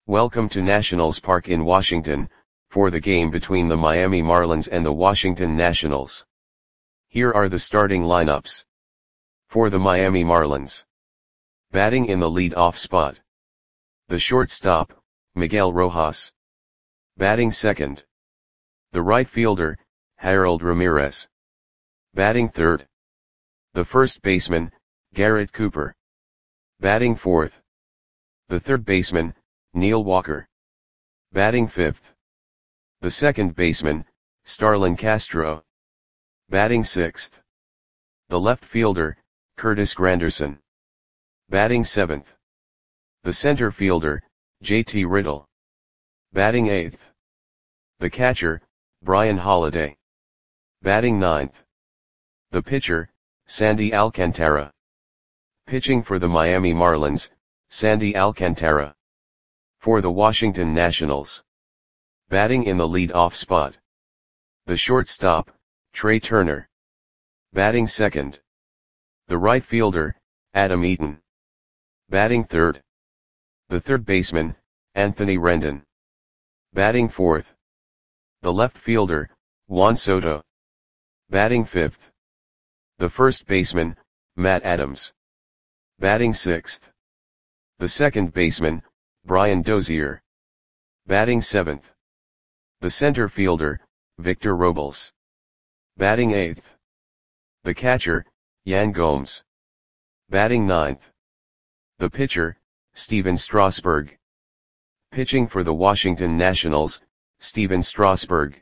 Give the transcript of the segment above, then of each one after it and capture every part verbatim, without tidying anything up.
Welcome to Nationals Park in Washington, for the game between the Miami Marlins and the Washington Nationals. Here are the starting lineups. For the Miami Marlins. Batting in the lead-off spot. The shortstop, Miguel Rojas. Batting second. The right fielder, Harold Ramirez. Batting third. The first baseman, Garrett Cooper. Batting fourth. The third baseman, Neil Walker. Batting fifth. The second baseman, Starlin Castro. Batting sixth. The left fielder, Curtis Granderson. Batting seventh. The center fielder, J T Riddle. Batting eighth. The catcher, Brian Holiday. Batting ninth. The pitcher, Sandy Alcantara. Pitching for the Miami Marlins, Sandy Alcantara. For the Washington Nationals. Batting in the lead-off spot. The shortstop, Trey Turner. Batting second. The right fielder, Adam Eaton. Batting third. The third baseman, Anthony Rendon. Batting fourth. The left fielder, Juan Soto. Batting fifth. The first baseman, Matt Adams. Batting sixth. The second baseman, Brian Dozier. Batting seventh. The center fielder, Victor Robles. Batting eighth. The catcher, Yan Gomes. Batting ninth. The pitcher, Stephen Strasburg. Pitching for the Washington Nationals, Stephen Strasburg.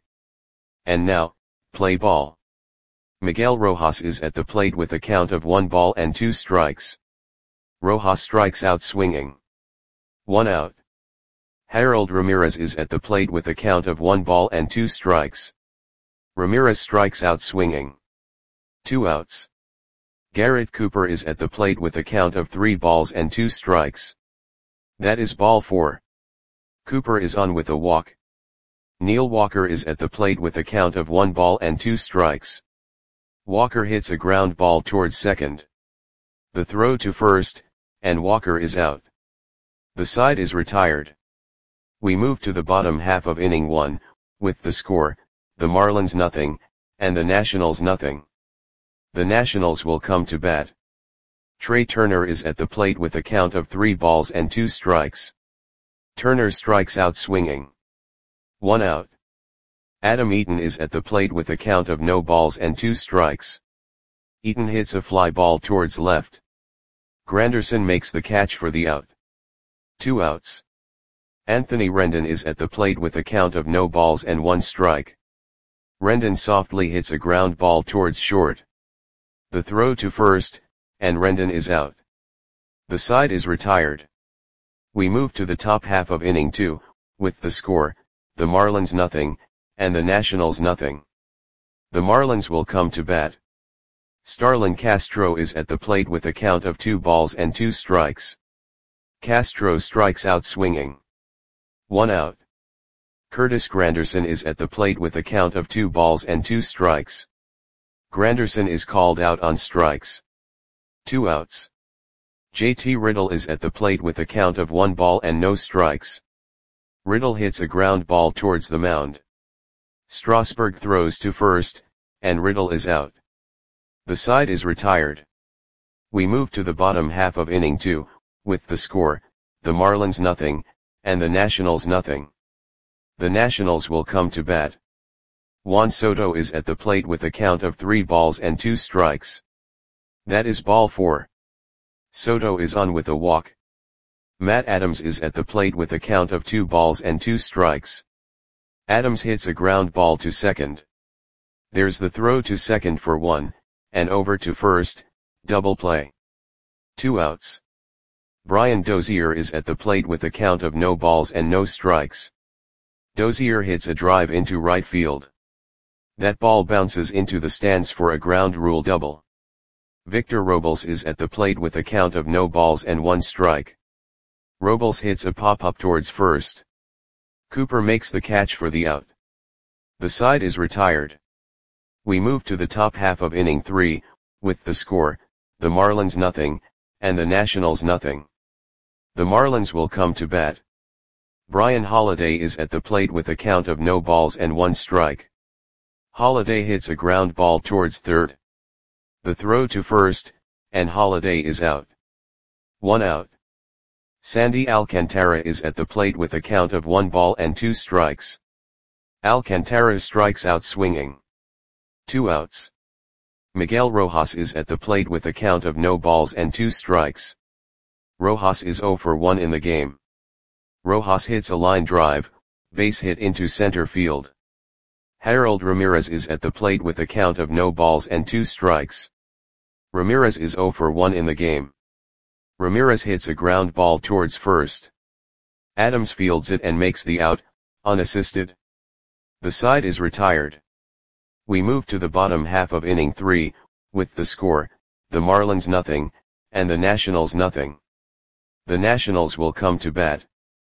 And now, play ball. Miguel Rojas is at the plate with a count of one ball and two strikes. Rojas strikes out swinging. One out. Harold Ramirez is at the plate with a count of one ball and two strikes. Ramirez strikes out swinging. Two outs. Garrett Cooper is at the plate with a count of three balls and two strikes. That is ball four. Cooper is on with a walk. Neil Walker is at the plate with a count of one ball and two strikes. Walker hits a ground ball towards second. The throw to first, and Walker is out. The side is retired. We move to the bottom half of inning one, with the score, the Marlins nothing, and the Nationals nothing. The Nationals will come to bat. Trey Turner is at the plate with a count of three balls and two strikes. Turner strikes out swinging. One out. Adam Eaton is at the plate with a count of no balls and two strikes. Eaton hits a fly ball towards left. Granderson makes the catch for the out. Two outs. Anthony Rendon is at the plate with a count of no balls and one strike. Rendon softly hits a ground ball towards short. The throw to first, and Rendon is out. The side is retired. We move to the top half of inning two, with the score, the Marlins nothing, and the Nationals nothing. The Marlins will come to bat. Starlin Castro is at the plate with a count of two balls and two strikes. Castro strikes out swinging. One out. Curtis Granderson is at the plate with a count of two balls and two strikes. Granderson is called out on strikes. Two outs. J T Riddle is at the plate with a count of one ball and no strikes. Riddle hits a ground ball towards the mound. Strasburg throws to first, and Riddle is out. The side is retired. We move to the bottom half of inning two, with the score, the Marlins nothing, and the Nationals nothing. The Nationals will come to bat. Juan Soto is at the plate with a count of three balls and two strikes. That is ball four. Soto is on with a walk. Matt Adams is at the plate with a count of two balls and two strikes. Adams hits a ground ball to second. There's the throw to second for one, and over to first, double play. Two outs. Brian Dozier is at the plate with a count of no balls and no strikes. Dozier hits a drive into right field. That ball bounces into the stands for a ground rule double. Victor Robles is at the plate with a count of no balls and one strike. Robles hits a pop-up towards first. Cooper makes the catch for the out. The side is retired. We move to the top half of inning three, with the score, the Marlins nothing, and the Nationals nothing. The Marlins will come to bat. Brian Holiday is at the plate with a count of no balls and one strike. Holiday hits a ground ball towards third. The throw to first, and Holiday is out. One out. Sandy Alcantara is at the plate with a count of one ball and two strikes. Alcantara strikes out swinging. Two outs. Miguel Rojas is at the plate with a count of no balls and two strikes. Rojas is zero for one in the game. Rojas hits a line drive, base hit into center field. Harold Ramirez is at the plate with a count of no balls and two strikes. Ramirez is zero for one in the game. Ramirez hits a ground ball towards first. Adams fields it and makes the out, unassisted. The side is retired. We move to the bottom half of inning three, with the score, the Marlins nothing, and the Nationals nothing. The Nationals will come to bat.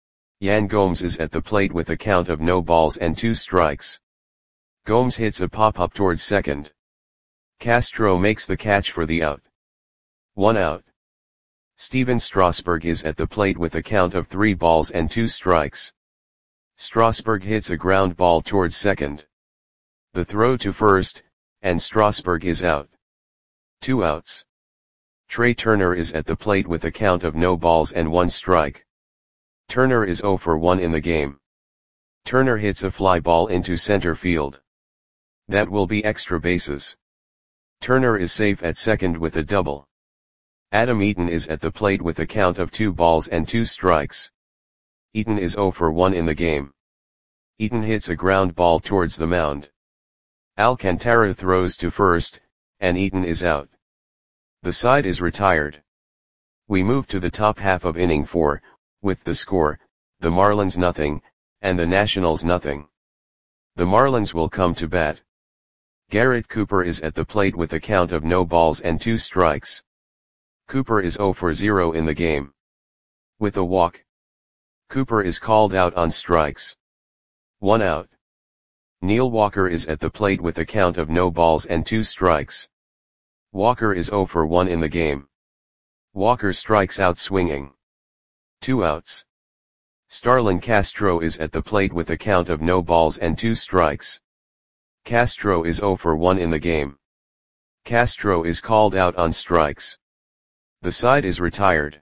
Yan Gomes is at the plate with a count of no balls and two strikes. Gomes hits a pop-up towards second. Castro makes the catch for the out. One out. Steven Strasburg is at the plate with a count of three balls and two strikes. Strasburg hits a ground ball towards second. The throw to first, and Strasburg is out. Two outs. Trey Turner is at the plate with a count of no balls and one strike. Turner is zero for one in the game. Turner hits a fly ball into center field. That will be extra bases. Turner is safe at second with a double. Adam Eaton is at the plate with a count of two balls and two strikes. Eaton is zero for one in the game. Eaton hits a ground ball towards the mound. Alcantara throws to first, and Eaton is out. The side is retired. We move to the top half of inning four, with the score, the Marlins nothing, and the Nationals nothing. The Marlins will come to bat. Garrett Cooper is at the plate with a count of no balls and two strikes. Cooper is zero for zero in the game. With a walk. Cooper is called out on strikes. One out. Neil Walker is at the plate with a count of no balls and two strikes. Walker is zero for one in the game. Walker strikes out swinging. Two outs. Starlin Castro is at the plate with a count of no balls and two strikes. Castro is zero for one in the game. Castro is called out on strikes. The side is retired.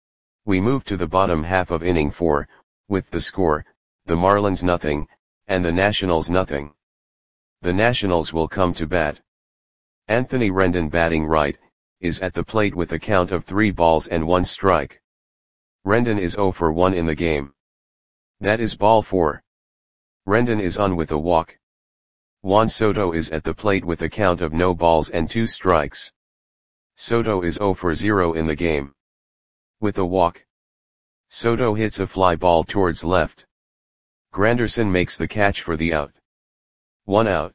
We move to the bottom half of inning four, with the score, the Marlins nothing, and the Nationals nothing. The Nationals will come to bat. Anthony Rendon, batting right, is at the plate with a count of three balls and one strike. Rendon is zero for one in the game. That is ball four. Rendon is on with a walk. Juan Soto is at the plate with a count of no balls and two strikes. Soto is zero for zero in the game. With a walk. Soto hits a fly ball towards left. Granderson makes the catch for the out. One out.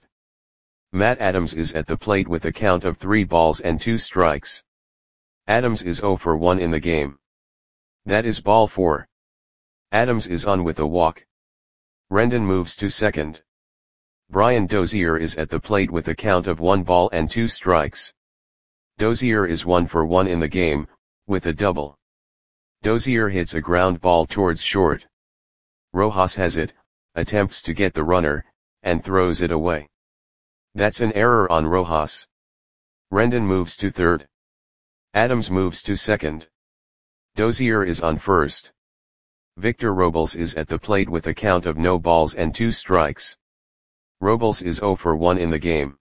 Matt Adams is at the plate with a count of three balls and two strikes. Adams is zero for one in the game. That is ball four. Adams is on with a walk. Rendon moves to second. Brian Dozier is at the plate with a count of one ball and two strikes. Dozier is one for one in the game, with a double. Dozier hits a ground ball towards short. Rojas has it, attempts to get the runner, and throws it away. That's an error on Rojas. Rendon moves to third. Adams moves to second. Dozier is on first. Victor Robles is at the plate with a count of no balls and two strikes. Robles is zero for one in the game.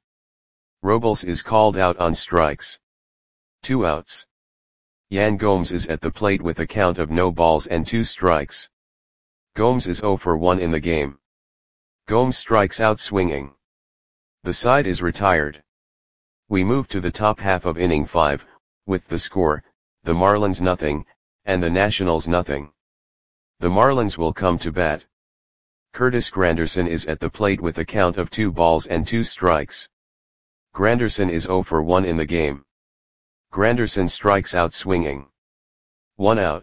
Robles is called out on strikes. Two outs. Yan Gomes is at the plate with a count of no balls and two strikes. Gomes is zero for one in the game. Gomes strikes out swinging. The side is retired. We move to the top half of inning five, with the score, the Marlins nothing, and the Nationals nothing. The Marlins will come to bat. Curtis Granderson is at the plate with a count of two balls and two strikes. Granderson is zero for one in the game. Granderson strikes out swinging. One out.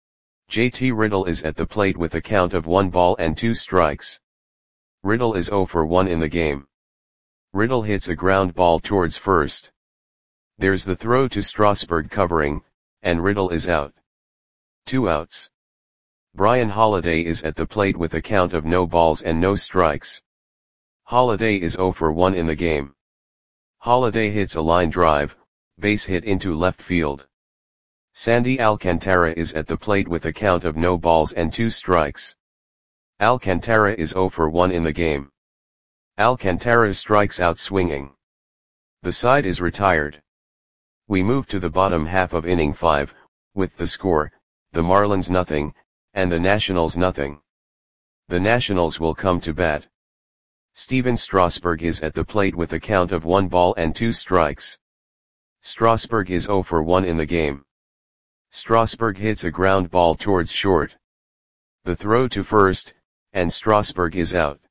J T Riddle is at the plate with a count of one ball and two strikes. Riddle is zero for one in the game. Riddle hits a ground ball towards first. There's the throw to Strasburg covering, and Riddle is out. Two outs. Brian Holiday is at the plate with a count of no balls and no strikes. Holiday is zero for one in the game. Holiday hits a line drive, base hit into left field. Sandy Alcantara is at the plate with a count of no balls and two strikes. Alcantara is zero for one in the game. Alcantara strikes out swinging. The side is retired. We move to the bottom half of inning five, with the score, the Marlins nothing, and the Nationals nothing. The Nationals will come to bat. Steven Strasburg is at the plate with a count of one ball and two strikes. Strasburg is zero for one in the game. Strasburg hits a ground ball towards short. The throw to first, and Strasburg is out.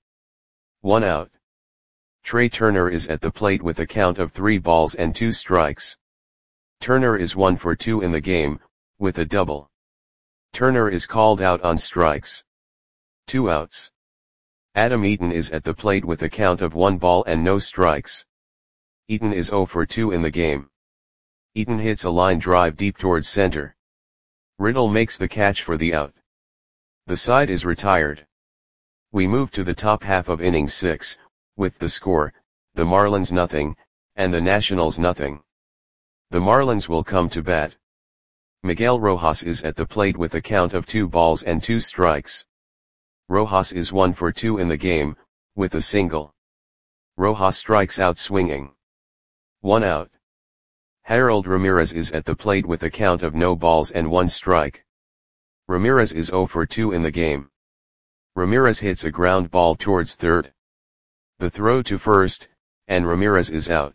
One out. Trey Turner is at the plate with a count of three balls and two strikes. Turner is one for two in the game, with a double. Turner is called out on strikes. Two outs. Adam Eaton is at the plate with a count of one ball and no strikes. Eaton is zero for two in the game. Eaton hits a line drive deep towards center. Riddle makes the catch for the out. The side is retired. We move to the top half of inning six, with the score, the Marlins nothing, and the Nationals nothing. The Marlins will come to bat. Miguel Rojas is at the plate with a count of two balls and two strikes. Rojas is one for two in the game, with a single. Rojas strikes out swinging. One out. Harold Ramirez is at the plate with a count of no balls and one strike. Ramirez is zero for two in the game. Ramirez hits a ground ball towards third. The throw to first, and Ramirez is out.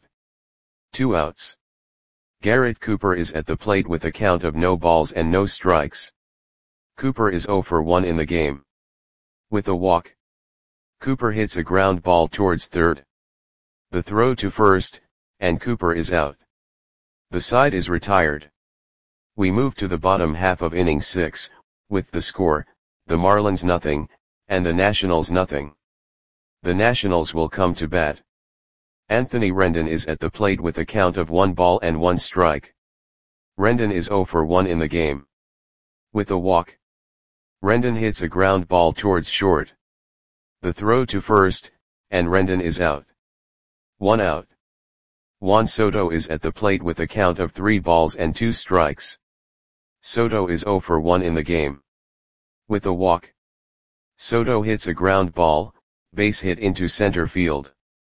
Two outs. Garrett Cooper is at the plate with a count of no balls and no strikes. Cooper is zero for one in the game. With a walk. Cooper hits a ground ball towards third. The throw to first, and Cooper is out. The side is retired. We move to the bottom half of inning six, with the score, the Marlins nothing, and the Nationals nothing. The Nationals will come to bat. Anthony Rendon is at the plate with a count of one ball and one strike. Rendon is zero for one in the game. With a walk. Rendon hits a ground ball towards short. The throw to first, and Rendon is out. One out. Juan Soto is at the plate with a count of three balls and two strikes. Soto is zero for one in the game. With a walk. Soto hits a ground ball, base hit into center field.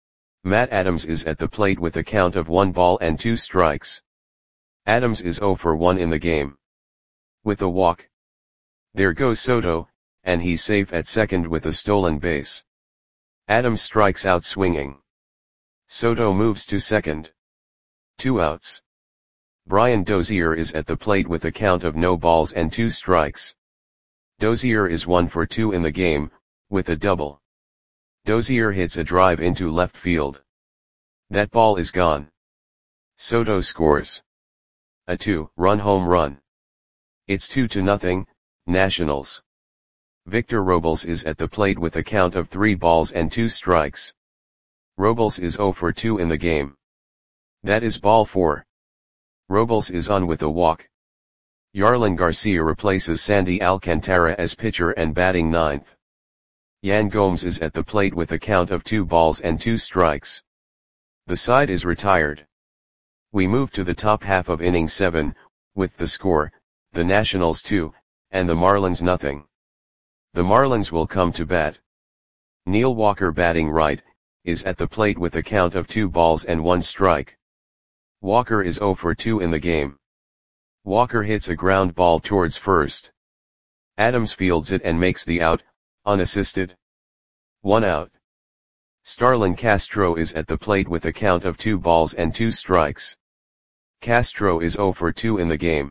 Matt Adams is at the plate with a count of one ball and two strikes. Adams is zero for one in the game. With a walk. There goes Soto, and he's safe at second with a stolen base. Adams strikes out swinging. Soto moves to second. Two outs. Brian Dozier is at the plate with a count of no balls and two strikes. Dozier is one for two in the game, with a double. Dozier hits a drive into left field. That ball is gone. Soto scores a two-run home run. It's two to nothing, Nationals. Victor Robles is at the plate with a count of three balls and two strikes. Robles is zero for two in the game. That is ball four. Robles is on with a walk. Yarlin Garcia replaces Sandy Alcantara as pitcher and batting ninth. Yan Gomes is at the plate with a count of two balls and two strikes. The side is retired. We move to the top half of inning seven, with the score, the Nationals two, and the Marlins nothing. The Marlins will come to bat. Neil Walker batting right, is at the plate with a count of two balls and one strike. Walker is zero for two in the game. Walker hits a ground ball towards first. Adams fields it and makes the out, unassisted. One out. Starlin Castro is at the plate with a count of two balls and two strikes. Castro is zero for two in the game.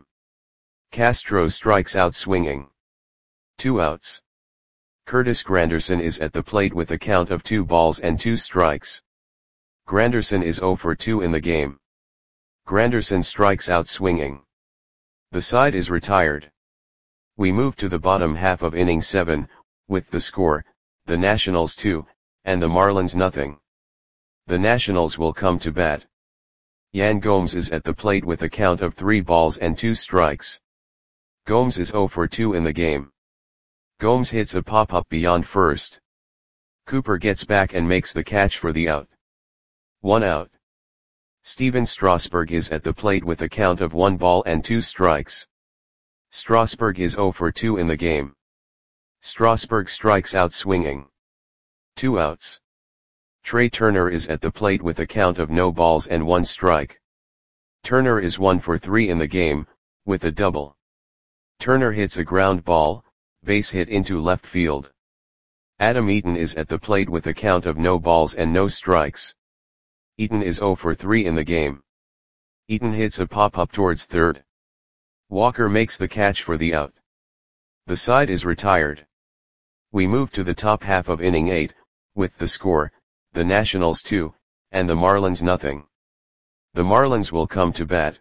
Castro strikes out swinging. Two outs. Curtis Granderson is at the plate with a count of two balls and two strikes. Granderson is zero for two in the game. Granderson strikes out swinging. The side is retired. We move to the bottom half of inning seven, with the score, the Nationals two, and the Marlins nothing. The Nationals will come to bat. Yan Gomes is at the plate with a count of three balls and two strikes. Gomes is zero for two in the game. Gomes hits a pop-up beyond first. Cooper gets back and makes the catch for the out. One out. Steven Strasburg is at the plate with a count of one ball and two strikes. Strasburg is zero for two in the game. Strasburg strikes out swinging. Two outs. Trey Turner is at the plate with a count of no balls and one strike. Turner is one for three in the game, with a double. Turner hits a ground ball, base hit into left field. Adam Eaton is at the plate with a count of no balls and no strikes. Eaton is zero for three in the game. Eaton hits a pop-up towards third. Walker makes the catch for the out. The side is retired. We move to the top half of inning eight, with the score, the Nationals two, and the Marlins nothing. The Marlins will come to bat.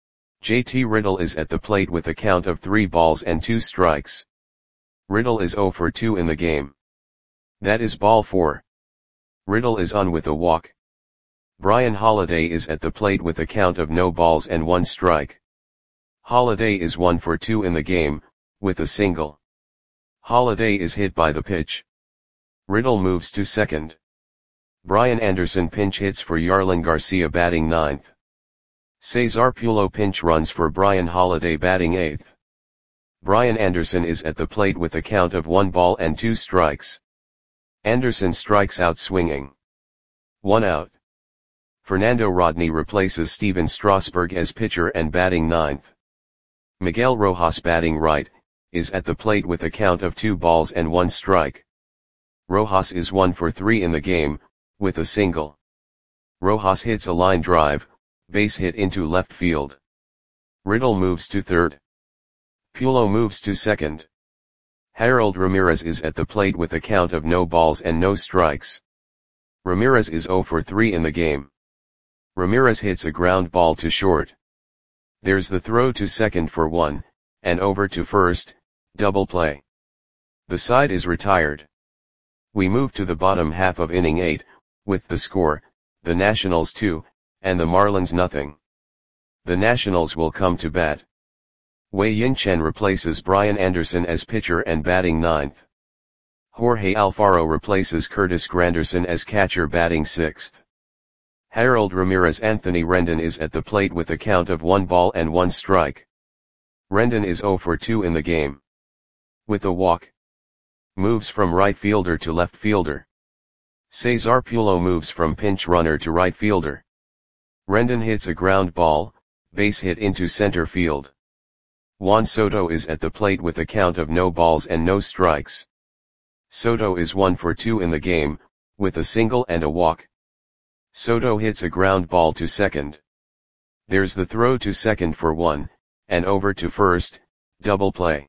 J T Riddle is at the plate with a count of three balls and two strikes. Riddle is zero for two in the game. That is ball four. Riddle is on with a walk. Brian Holiday is at the plate with a count of no balls and one strike. Holiday is one for two in the game, with a single. Holiday is hit by the pitch. Riddle moves to second. Brian Anderson pinch hits for Yarlin Garcia batting ninth. Cesar Pulo pinch runs for Brian Holiday batting eighth. Brian Anderson is at the plate with a count of one ball and two strikes. Anderson strikes out swinging. One out. Fernando Rodney replaces Steven Strasburg as pitcher and batting ninth. Miguel Rojas batting right, is at the plate with a count of two balls and one strike. Rojas is one for three in the game, with a single. Rojas hits a line drive, base hit into left field. Riddle moves to third. Pulo moves to second. Harold Ramirez is at the plate with a count of no balls and no strikes. Ramirez is zero for three in the game. Ramirez hits a ground ball to short. There's the throw to second for one, and over to first, double play. The side is retired. We move to the bottom half of inning eight, with the score, the Nationals two, and the Marlins nothing. The Nationals will come to bat. Wei Yin Chen replaces Brian Anderson as pitcher and batting ninth. Jorge Alfaro replaces Curtis Granderson as catcher batting sixth. Harold Ramirez Anthony Rendon is at the plate with a count of one ball and one strike. Rendon is zero for two in the game. With a walk. Moves from right fielder to left fielder. Cesar Pulo moves from pinch runner to right fielder. Rendon hits a ground ball, base hit into center field. Juan Soto is at the plate with a count of no balls and no strikes. Soto is one for two in the game, with a single and a walk. Soto hits a ground ball to second. There's the throw to second for one, and over to first, double play.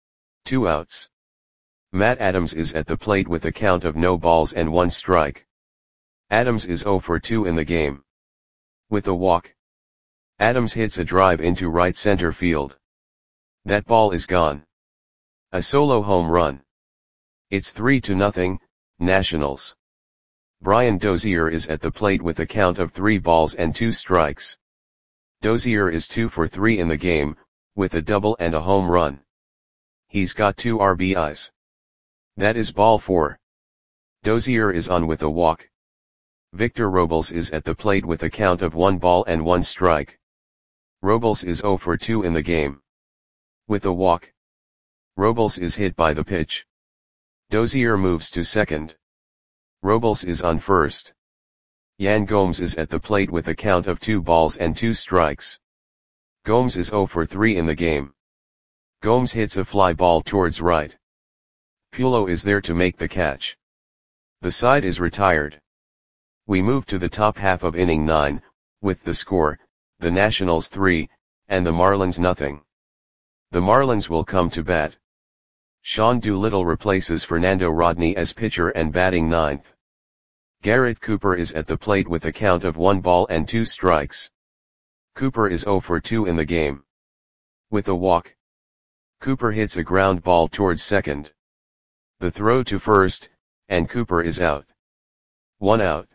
Two outs. Matt Adams is at the plate with a count of no balls and one strike. Adams is zero for two in the game. With a walk. Adams hits a drive into right center field. That ball is gone. A solo home run. It's three to nothing, Nationals. Brian Dozier is at the plate with a count of three balls and two strikes. Dozier is two for three in the game, with a double and a home run. He's got two R B Is. That is ball four. Dozier is on with a walk. Victor Robles is at the plate with a count of one ball and one strike. Robles is zero for two in the game. With a walk. Robles is hit by the pitch. Dozier moves to second. Robles is on first. Yan Gomes is at the plate with a count of two balls and two strikes. Gomes is zero for three in the game. Gomes hits a fly ball towards right. Pulo is there to make the catch. The side is retired. We move to the top half of inning nine, with the score, the Nationals three, and the Marlins nothing. The Marlins will come to bat. Sean Doolittle replaces Fernando Rodney as pitcher and batting ninth. Garrett Cooper is at the plate with a count of one ball and two strikes. Cooper is zero for two in the game. With a walk. Cooper hits a ground ball towards second. The throw to first, and Cooper is out. One out.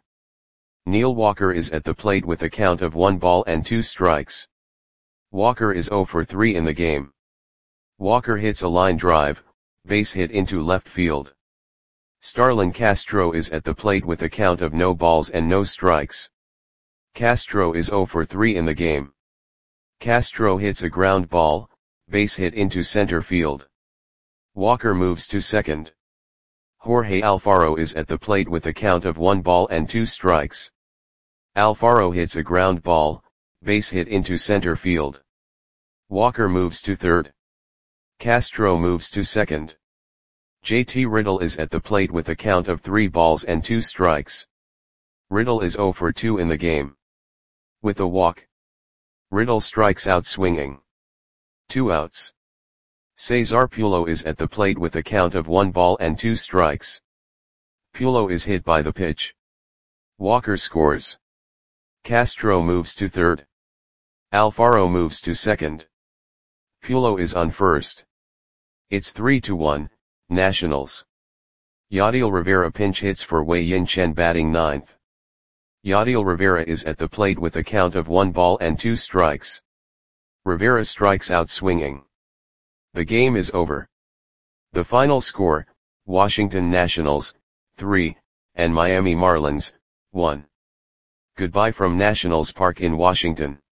Neil Walker is at the plate with a count of one ball and two strikes. Walker is zero for three in the game. Walker hits a line drive, base hit into left field. Starlin Castro is at the plate with a count of no balls and no strikes. Castro is zero for three in the game. Castro hits a ground ball, base hit into center field. Walker moves to second. Jorge Alfaro is at the plate with a count of one ball and two strikes. Alfaro hits a ground ball, base hit into center field. Walker moves to third. Castro moves to second. J T Riddle is at the plate with a count of three balls and two strikes. Riddle is zero for two in the game. With a walk, Riddle strikes out swinging. Two outs. Cesar Pulo is at the plate with a count of one ball and two strikes. Pulo is hit by the pitch. Walker scores. Castro moves to third. Alfaro moves to second. Pulo is on first. It's three to one, Nationals. Yadiel Rivera pinch hits for Wei Yin Chen batting ninth. Yadiel Rivera is at the plate with a count of one ball and two strikes. Rivera strikes out swinging. The game is over. The final score, Washington Nationals, three, and Miami Marlins, one. Goodbye from Nationals Park in Washington.